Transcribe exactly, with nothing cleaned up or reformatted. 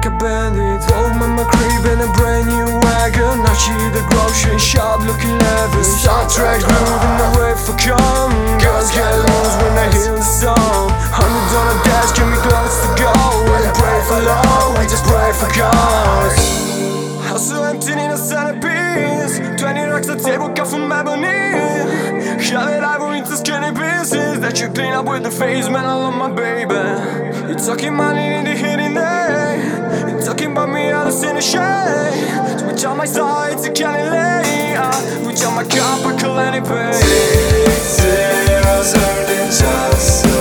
like a bandit. Home in my crib in a brand new wagon. I see the grocery shop looking lavish. Star Trek moving away for come. Girls get loose when I hear the song. Hundred dollar dash, give me close to go. When I pray for love, I just pray for God. House so empty in a centerpiece. Twenty racks a table cut from ebony. Shove it over into skinny pieces that you clean up with the face, man, I love my baby. You're talking money in the hitting day. You're talking about me, I don't see the shade. Switch on my side to Cali uh, Switch on my cup, I call any pain. Zero, zero, just